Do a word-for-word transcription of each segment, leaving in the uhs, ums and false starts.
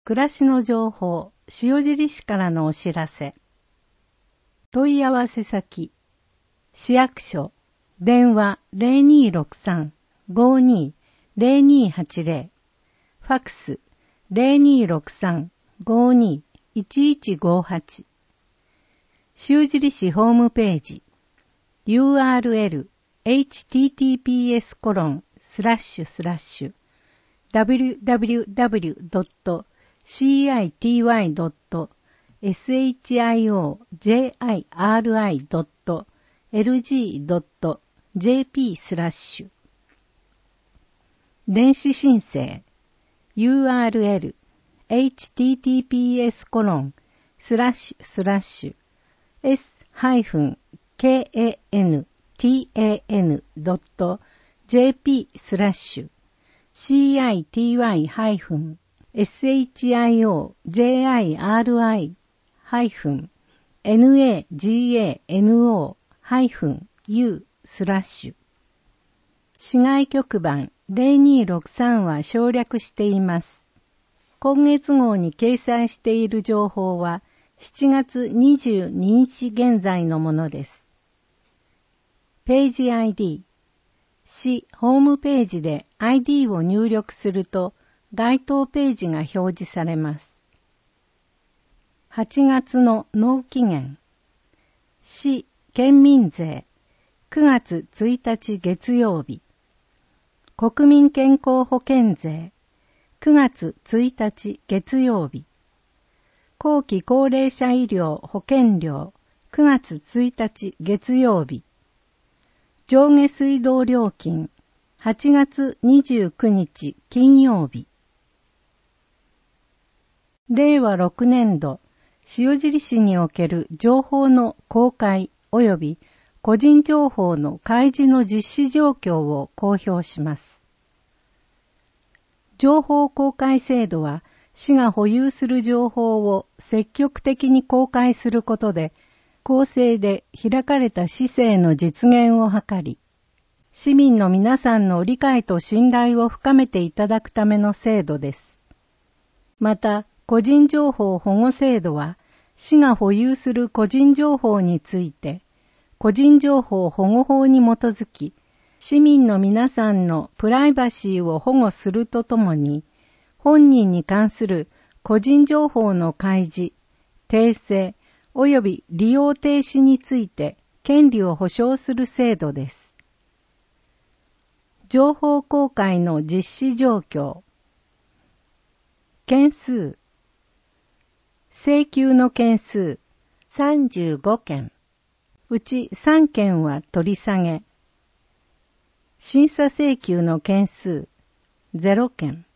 暮らしの情報、塩尻市からのお知らせ。問い合わせ先、市役所、電話 ゼロにーろくさん ごーにー ゼロにーはちゼロ、ファクス ゼロにーろくさん ごーにー いちいちごーはち、塩尻市ホームページ、ユーアールエル エイチティーティーピーエス コロン スラッシュスラッシュ ダブリューダブリューダブリュー ドット シーアイティーワイ ドット エスエイチアイオージェーアイアールアイ ドット エルジー ドット ジェーピー スラッシュ電子申請 ユーアールエル エイチティーティーピーエス コロン スラッシュスラッシュ エス ハイフン ケーエーエヌ ティーエーエヌ ドット ジェーピー スラッシュ シーアイティーワイ ハイフン エスエイチアイオージェーアイアールアイ ハイフン エヌエージーエーエヌオー ハイフン ユー スラッシュ市外局番ゼロにーろくさんは省略しています。今月号に掲載している情報はしちがつにじゅうににち現在のものです。ページ アイディー、市ホームページで アイディー を入力すると該当ページが表示されます。はちがつの納期限、市県民税くがつついたち月曜日、国民健康保険税くがつついたち月曜日、後期高齢者医療保険料くがつついたち月曜日、上下水道料金はちがつにじゅうくにち金曜日。れいわろくねんど塩尻市における情報の公開及び個人情報の開示の実施状況を公表します。情報公開制度は市が保有する情報を積極的に公開することで公正で開かれた市政の実現を図り、市民の皆さんの理解と信頼を深めていただくための制度です。また、個人情報保護制度は、市が保有する個人情報について、個人情報保護法に基づき、市民の皆さんのプライバシーを保護するとともに、本人に関する個人情報の開示、訂正、及び利用停止について権利を保障する制度です。情報公開の実施状況。件数。請求の件数さんじゅうごけん。うちさんけんは取り下げ。審査請求の件数ゼロけん。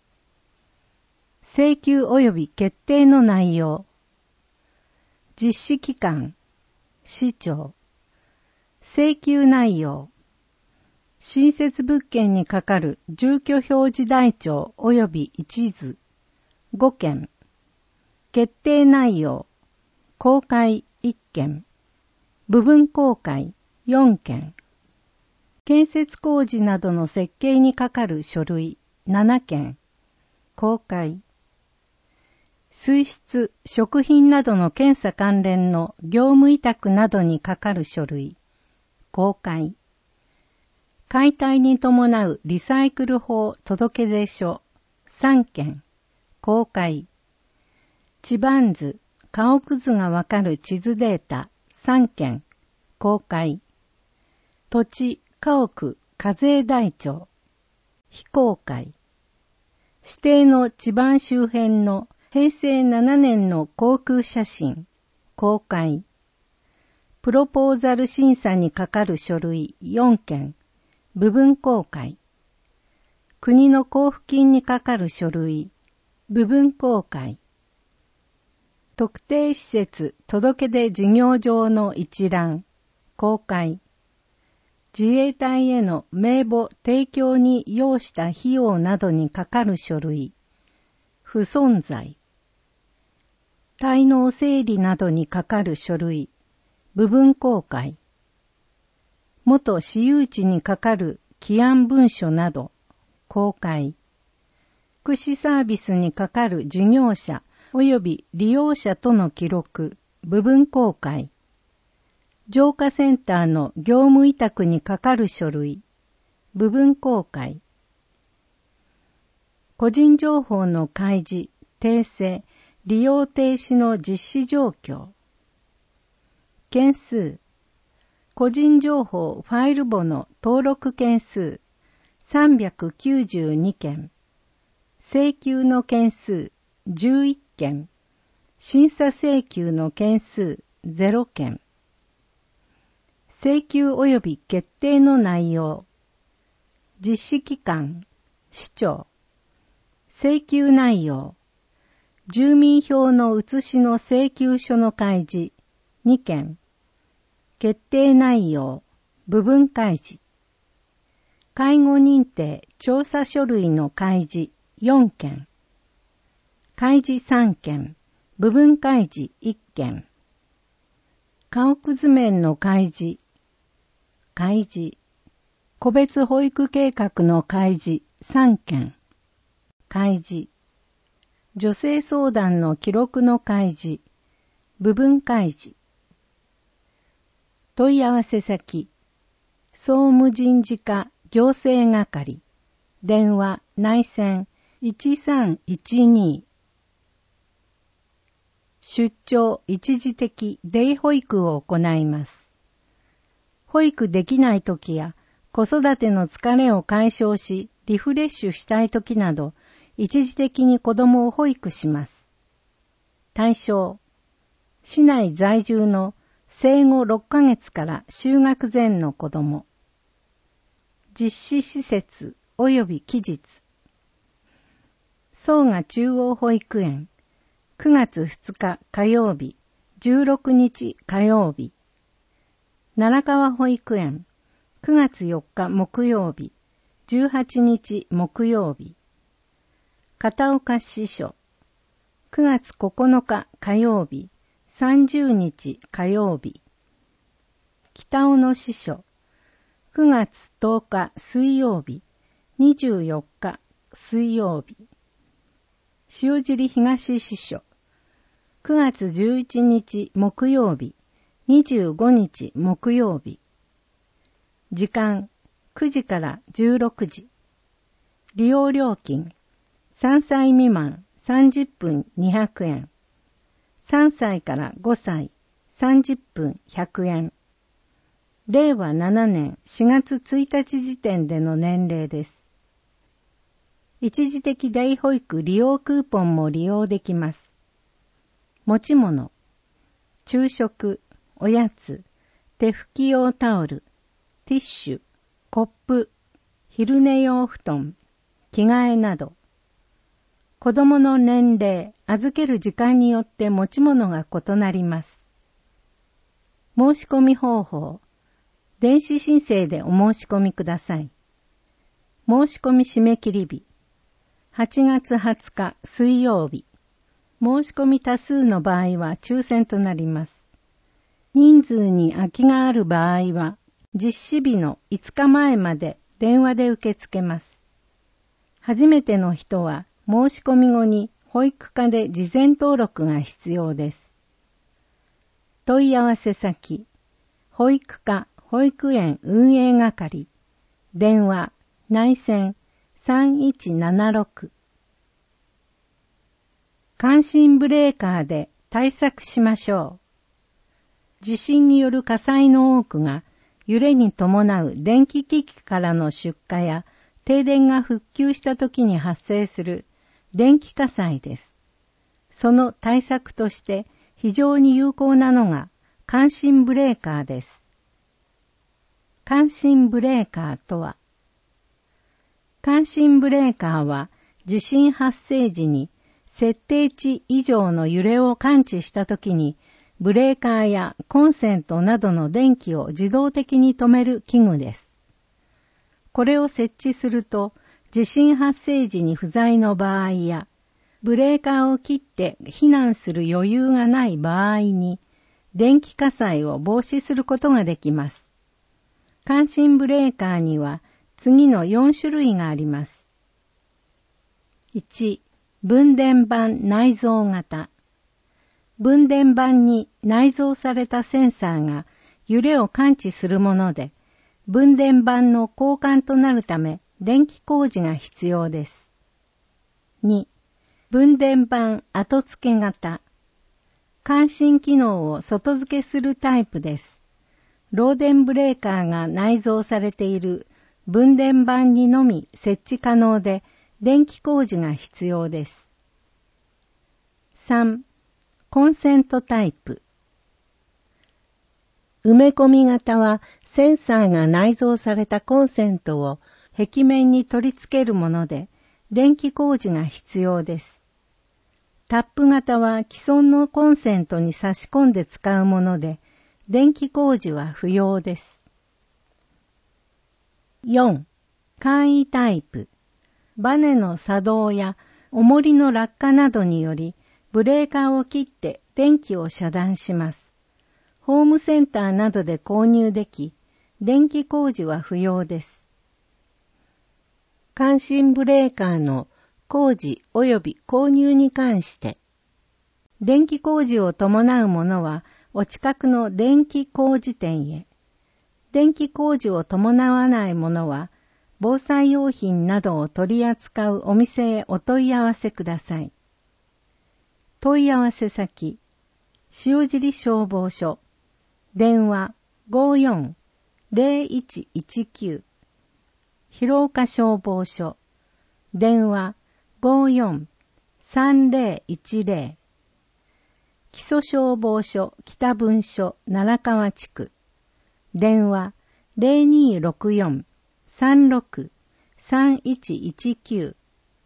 請求及び決定の内容。実施期間、市長。請求内容。新設物件にかかる住居表示台帳及び一図ごけん。決定内容。公開いっけん。部分公開よんけん。建設工事などの設計にかかる書類ななけん。公開。水質、食品などの検査関連の業務委託などにかかる書類。公開。解体に伴うリサイクル法届出書さんけん。公開。地盤図、家屋図がわかる地図データさんけん。公開。土地、家屋、課税台帳。非公開。指定の地盤周辺のへいせいななねんの航空写真。公開。プロポーザル審査にかかる書類よんけん。部分公開。国の交付金にかかる書類。部分公開。特定施設届出事業場の一覧。公開。自衛隊への名簿提供に要した費用などにかかる書類。不存在。滞納整理などにかかる書類。部分公開。元私有地にかかる起案文書など。公開。 福祉サービスにかかる事業者及び利用者との記録、部分公開。浄化センターの業務委託にかかる書類、部分公開。個人情報の開示、訂正、利用停止の実施状況。件数。個人情報ファイル簿の登録件数さんびゃくきゅうじゅうにけん。請求の件数じゅういっけん。審査請求の件数ゼロけん。請求及び決定の内容。実施期間、市長。請求内容。住民票の写しの請求書の開示にけん。決定内容、部分開示。介護認定調査書類の開示よんけん。開示さんけん、部分開示いっけん。家屋図面の開示、開示。個別保育計画の開示さんけん。開示。女性相談の記録の開示、部分開示。問い合わせ先、総務人事課行政係、電話内線いちさんいちに。出張一時的デイ保育を行います。保育できないときや子育ての疲れを解消しリフレッシュしたいときなど一時的に子供を保育します。対象、市内在住の生後ろっかげつから就学前の子供。実施施設及び期日。総賀中央保育園、くがつふつか火曜日、じゅうろくにち火曜日。奈良川保育園、くがつよっか木曜日、じゅうはちにち木曜日。片岡支所、くがつここのか火曜日、さんじゅうにち火曜日。北尾の支所、くがつとおか水曜日、にじゅうよっか水曜日。塩尻東支所、くがつじゅういちにち木曜日、にじゅうごにち木曜日。時間、くじからじゅうろくじ。利用料金、さんさい未満さんじゅっぷんにひゃくえん。さんさいからごさいさんじゅっぷんひゃくえん。れいわななねんしがつついたち時点での年齢です。一時的デイ保育利用クーポンも利用できます。持ち物、昼食、おやつ、手拭き用タオル、ティッシュ、コップ、昼寝用布団、着替えなど。子供の年齢、預ける時間によって持ち物が異なります。申し込み方法、電子申請でお申し込みください。申し込み締め切り日、はちがつはつか水曜日。申し込み多数の場合は抽選となります。人数に空きがある場合は、実施日のいつかまえまで電話で受け付けます。初めての人は、申し込み後に保育課で事前登録が必要です。問い合わせ先、保育課保育園運営係、電話内線さんいちななろく。感震ブレーカーで対策しましょう。地震による火災の多くが揺れに伴う電気機器からの出火や停電が復旧した時に発生する電気火災です。その対策として非常に有効なのが感震ブレーカーです。感震ブレーカーとは、感震ブレーカーは地震発生時に設定値以上の揺れを感知したときにブレーカーやコンセントなどの電気を自動的に止める器具です。これを設置すると地震発生時に不在の場合やブレーカーを切って避難する余裕がない場合に電気火災を防止することができます。感震ブレーカーには次のよんしゅるいがあります。 いち、分電盤内蔵型。分電盤に内蔵されたセンサーが揺れを感知するもので、分電盤の交換となるため電気工事が必要です。に、分電盤後付け型。感震機能を外付けするタイプです。漏電ブレーカーが内蔵されている分電盤にのみ設置可能で、電気工事が必要です。さん、コンセントタイプ。埋め込み型はセンサーが内蔵されたコンセントを壁面に取り付けるもので、電気工事が必要です。タップ型は既存のコンセントに差し込んで使うもので、電気工事は不要です。よん、簡易タイプ。バネの作動や重りの落下などにより、ブレーカーを切って電気を遮断します。ホームセンターなどで購入でき、電気工事は不要です。感震ブレーカーの工事及び購入に関して、電気工事を伴うものはお近くの電気工事店へ、電気工事を伴わないものは防災用品などを取り扱うお店へお問い合わせください。問い合わせ先、塩尻消防署、電話 ごーよん ゼロいちいちきゅう、広岡消防署、電話 ごーよん さんゼロいちゼロ、木曽消防署北分署奈良川地区、電話 ゼロにーろくよん さんろく さんいちいちきゅう、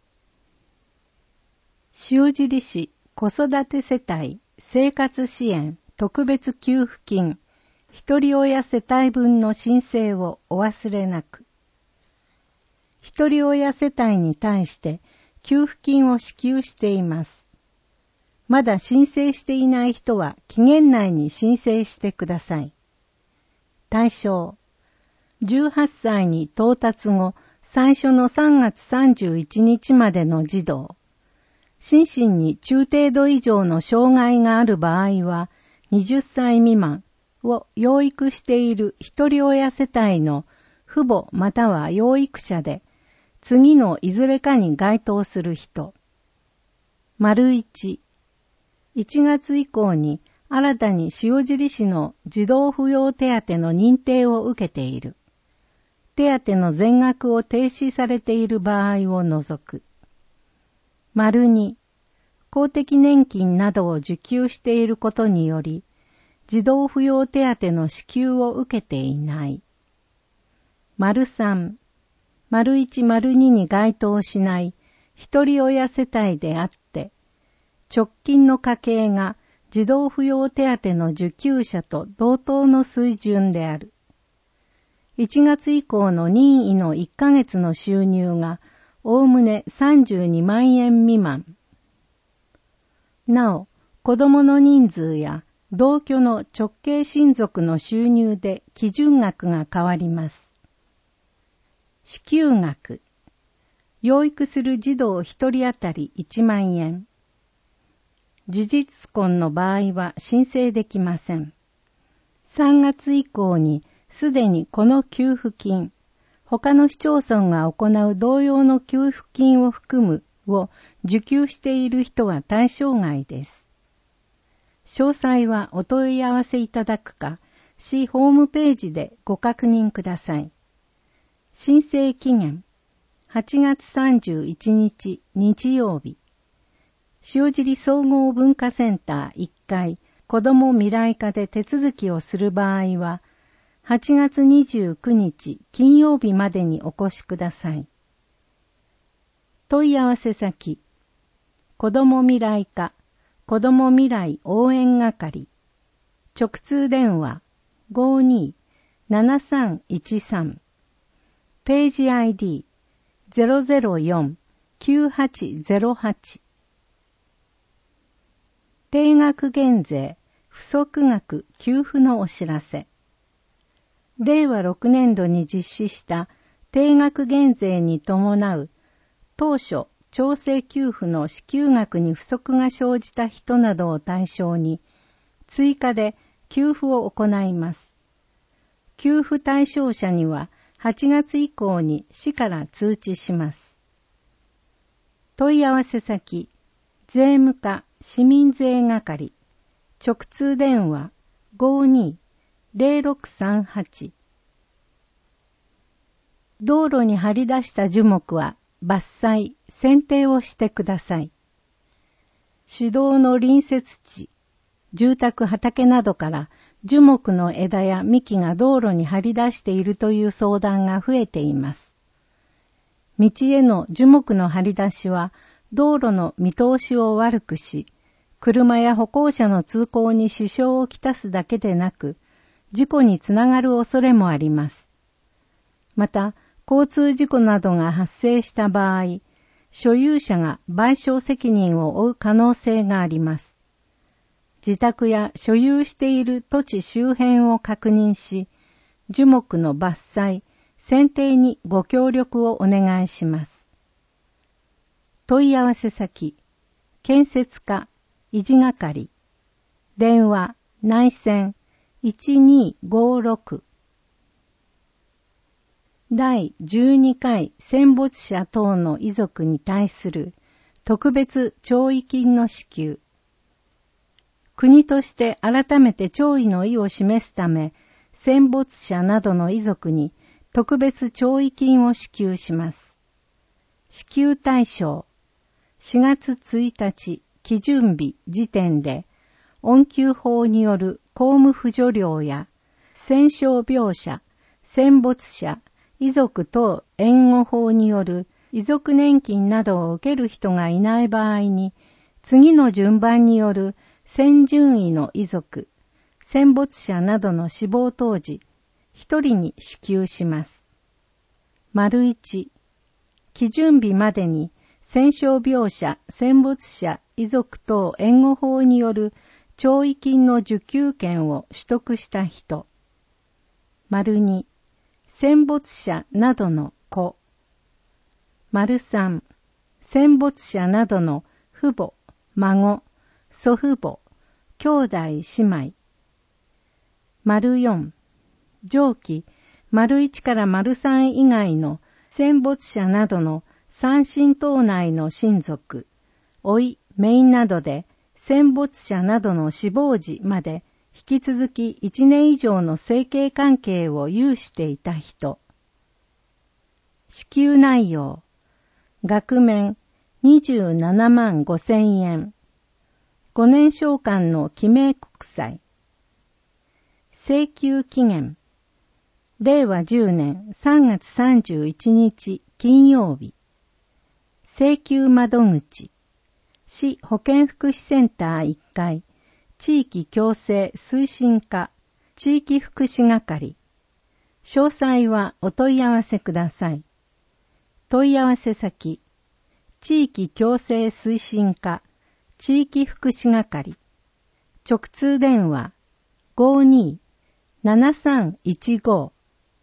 塩尻市子育て世帯生活支援特別給付金一人親世帯分の申請をお忘れなく。一人親世帯に対して給付金を支給しています。まだ申請していない人は期限内に申請してください。対象、じゅうはっさいに到達後、最初のさんがつさんじゅういちにちまでの児童。心身に中程度以上の障害がある場合は、はたち未満を養育している一人親世帯の父母または養育者で、次のいずれかに該当する人。丸一、いちがつ以降に新たに塩尻市の児童扶養手当の認定を受けている。手当の全額を停止されている場合を除く。丸に、公的年金などを受給していることにより、児童扶養手当の支給を受けていない。丸三、丸一丸二に該当しない一人親世帯であって、直近の家計が児童扶養手当の受給者と同等の水準である。いちがつ以降の任意のいっかげつの収入がおおむねさんじゅうにまんえん未満。なお、子供の人数や同居の直系親族の収入で基準額が変わります。支給額。養育する児童一人当たりいちまんえん。事実婚の場合は申請できません。さんがつ以降にすでにこの給付金、他の市町村が行う同様の給付金を含むを受給している人は対象外です。詳細はお問い合わせいただくか、市ホームページでご確認ください。申請期限、はちがつさんじゅういちにち日曜日。塩尻総合文化センターいっかい子ども未来課で手続きをする場合は、はちがつにじゅうくにち金曜日までにお越しください。問い合わせ先、子ども未来課子ども未来応援係、直通電話 ごーにー ななさんいちさん、ページ アイディー ゼロゼロよん きゅうはちゼロはち。定額減税、不足額給付のお知らせ。れいわろくねんどに実施した定額減税に伴う当初調整給付の支給額に不足が生じた人などを対象に、追加で給付を行います。給付対象者にははちがつ以降に市から通知します。問い合わせ先、税務課市民税係、直通電話 ごーにーぜろろくさんはち。道路に張り出した樹木は伐採、剪定をしてください。市道の隣接地、住宅畑などから樹木の枝や幹が道路に張り出しているという相談が増えています。道への樹木の張り出しは道路の見通しを悪くし、車や歩行者の通行に支障をきたすだけでなく、事故につながる恐れもあります。また、交通事故などが発生した場合、所有者が賠償責任を負う可能性があります。自宅や所有している土地周辺を確認し、樹木の伐採、剪定にご協力をお願いします。問い合わせ先、建設課、維持係、電話、内線、いちにーごーろく。だいじゅうにかい戦没者等の遺族に対する特別弔意金の支給。国として改めて弔意の意を示すため、戦没者などの遺族に特別弔意金を支給します。支給対象、しがつついたち基準日時点で、恩給法による公務扶助料や、戦傷病者、戦没者、遺族等援護法による遺族年金などを受ける人がいない場合に、次の順番による戦順位の遺族、戦没者などの死亡当時、一人に支給します。丸一、基準日までに戦傷病者、戦没者、遺族等援護法による弔意金の受給権を取得した人。丸二、戦没者などの子。丸三、戦没者などの父母、孫、祖父母、兄弟姉妹。丸四、上記、丸一から丸三以外の戦没者などの三親等内の親族、甥、姪などで戦没者などの死亡時まで引き続き一年以上の生計関係を有していた人。支給内容、額面にじゅうななまんごせんえん。ごねん償還の記名国債。請求期限、れいわじゅうねんさんがつさんじゅういちにち金曜日。請求窓口、市保健福祉センターいっかい、地域共生推進課、地域福祉係。詳細はお問い合わせください。問い合わせ先、地域共生推進課、地域福祉係。直通電話 ごーにーななさんいちご。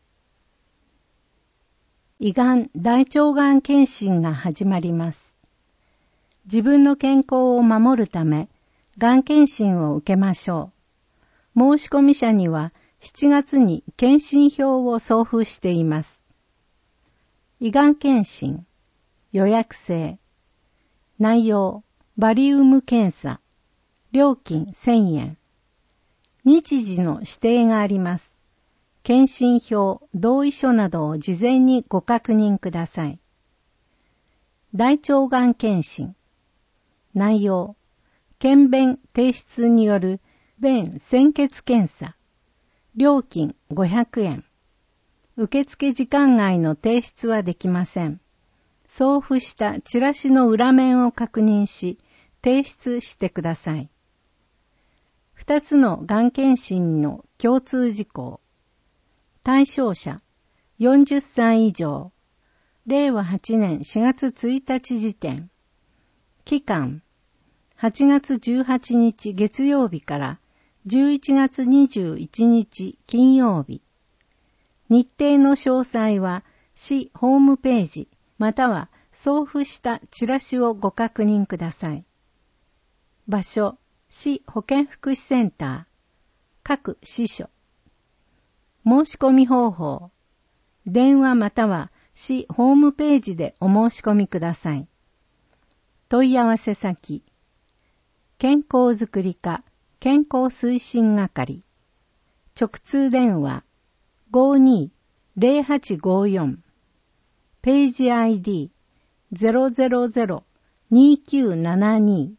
胃がん大腸がん検診が始まります。自分の健康を守るため、がん検診を受けましょう。申込者にはしちがつに検診票を送付しています。胃がん検診、予約制。内容、バリウム検査。料金せんえん。日時の指定があります。検診票、同意書などを事前にご確認ください。大腸がん検診。内容、検便提出による便潜血検査。料金ごひゃくえん。受付時間外の提出はできません。送付したチラシの裏面を確認し、提出してください。二つのがん検診の共通事項。対象者、よんじゅっさい以上。れいわはちねんしがつついたち時点。期間、はちがつじゅうはちにち月曜日からじゅういちがつにじゅういちにち金曜日。日程の詳細は市ホームページまたは送付したチラシをご確認ください。場所、市保健福祉センター、各支所。申し込み方法、電話または市ホームページでお申し込みください。問い合わせ先、健康づくり課健康推進係、直通電話 ごーにーぜろはちごーよん、ページ アイディー ゼロゼロゼロ にーきゅうななに。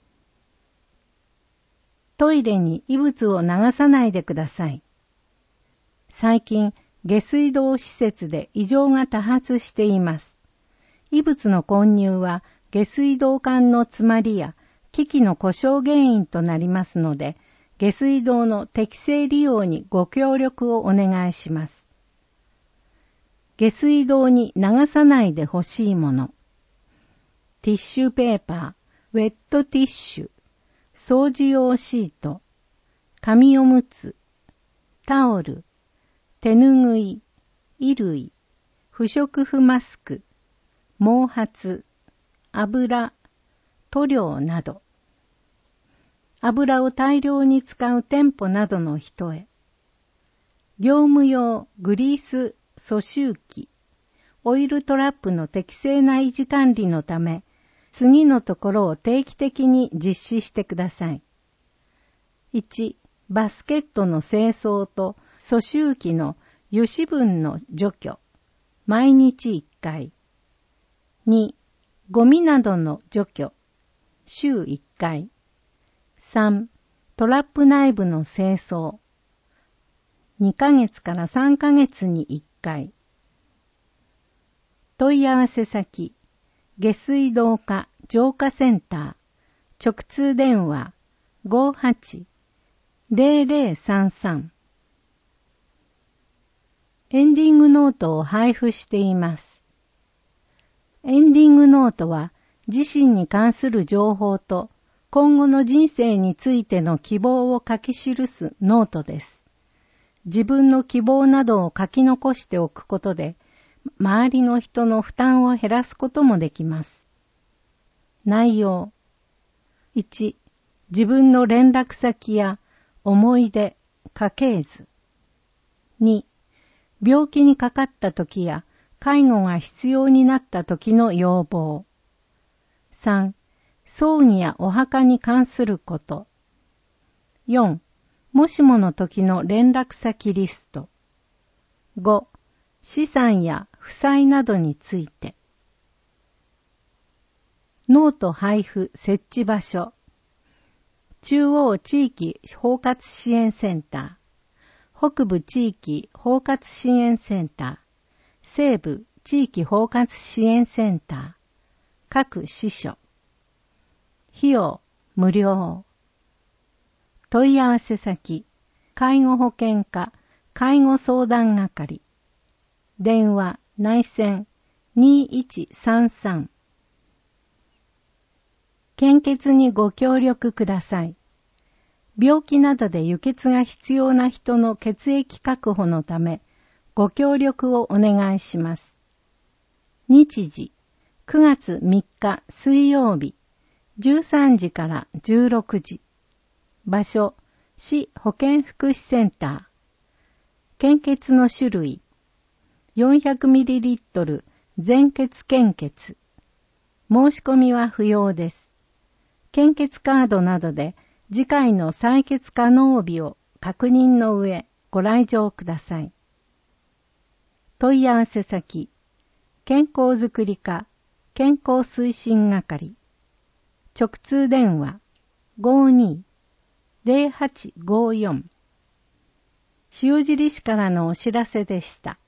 トイレに異物を流さないでください。最近、下水道施設で異常が多発しています。異物の混入は下水道管の詰まりや機器の故障原因となりますので、下水道の適正利用にご協力をお願いします。下水道に流さないでほしいもの。ティッシュペーパー、ウェットティッシュ、掃除用シート、紙おむつ、タオル、手ぬぐい、衣類、不織布マスク、毛髪、油、塗料など。油を大量に使う店舗などの人へ。業務用グリース阻臭機、オイルトラップの適正な維持管理のため、次のところを定期的に実施してください。いち、バスケットの清掃と阻臭機の油脂分の除去、毎日いっかい。に、ゴミなどの除去、週いっかい。さん、トラップ内部の清掃、にかげつからさんかげつにいっかい。問い合わせ先、下水道課浄化センター、直通電話 ごーはち ぜろぜろさんさん。エンディングノートを配布しています。エンディングノートは自身に関する情報と今後の人生についての希望を書き記すノートです。自分の希望などを書き残しておくことで、周りの人の負担を減らすこともできます。内容。いち、自分の連絡先や思い出、家系図。に、病気にかかった時や介護が必要になった時の要望。さん、葬儀やお墓に関すること。よん、もしもの時の連絡先リスト。ご、資産や負債などについて。ノート配布設置場所。中央地域包括支援センター、北部地域包括支援センター、西部地域包括支援センター、各支所。費用無料。問い合わせ先、介護保険課介護相談係。電話内線にいちさんさん。献血にご協力ください。病気などで輸血が必要な人の血液確保のため、ご協力をお願いします。日時、くがつみっか水曜日、じゅうさんじからじゅうろくじ。場所、市保健福祉センター。献血の種類、よんひゃくミリリットル 全血献血。申し込みは不要です。献血カードなどで次回の採血可能日を確認の上ご来場ください。問い合わせ先、健康づくり課健康推進係。直通電話 ごーにーぜろはちごーよん。塩尻市からのお知らせでした。